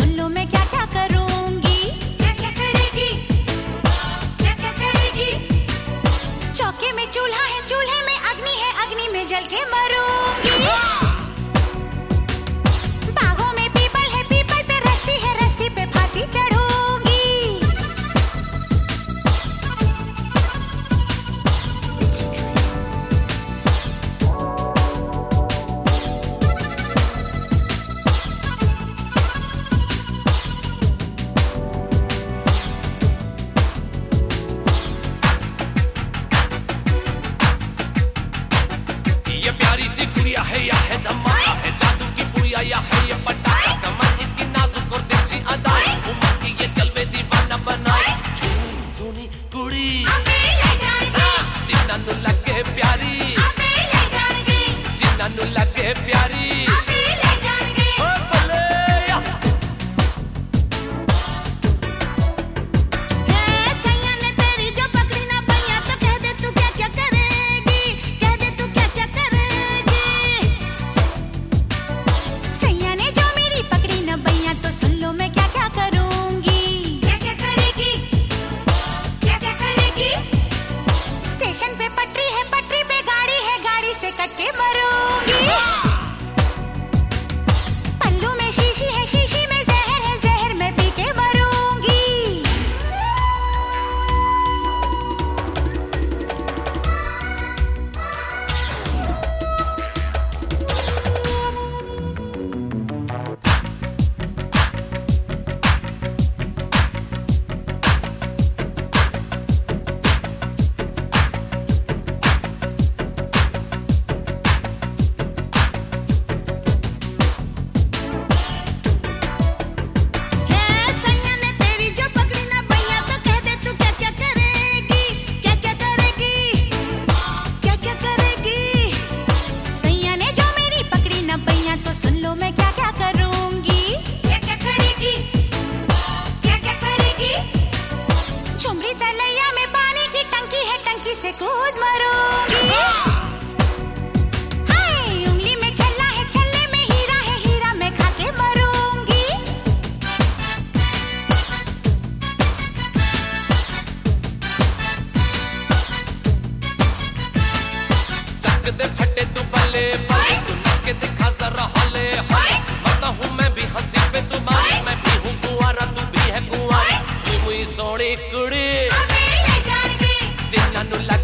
सुन लो मैं क्या क्या करूंगी। क्या क्या करेगी, क्या क्या करेगी। चौके में चूल्हा है, चूल्हे में अग्नि है, अग्नि में जल के मरूंगी। बागों में पीपल है, पीपल पे रस्सी है, रस्सी पे फांसी चढ़ूंगी। ये प्यारी सी गुड़िया है या है धमाका है, जादू की पुड़िया या है ये पटाखा। कमर इसकी नाजुक और तिरछी अदाएं, उम्र की ये जलवे दीवाना बनाए। सोनी कुड़ी जिन्ना नु लगे प्यारी, जिन्ना नु लगे प्यारी। ओ भले या सैया ने तेरी जो पकड़ी ना पैया तो कह दे तू क्या क्या करेगी, कह दे तू क्या क्या करेगी। सैया ने जो मेरी पकड़ी ना पैया तो सुन लो मैं क्या क्या करूंगी। क्या क्या करेगी, क्या क्या करेगी। स्टेशन पे पटरी है, पटरी पे गाड़ी है, गाड़ी से कट के मरूंगी। पल्लू में शीशी है, शीशी में जहर है, जहर में पी के मरूंगी। सैया ने तेरी जो पकड़ी ना पैया तो कह दे तू क्या क्या करेगी, क्या क्या करेगी, क्या क्या करेगी। सैया ने जो मेरी पकड़ी ना पैया तो सुन लो मैं क्या क्या करूंगी। क्या क्या करेगी, क्या क्या करेगी। झुमरी तलैया में पानी की टंकी है, टंकी से कूद मरूंगी। हाय उंगली में छल्ला है, छल्ले में हीरा है, हीरा में खा के मरूंगी। चक दे फटे तू भले भले, तू नच के दिखा जरा हले हले। मरता हूँ मैं भी हंसी पे तुम्हारी, मैं भी हूँ कुंवारा तू भी है कुंवारी। तू मुई सोनी कुड़ी जिन्ना नु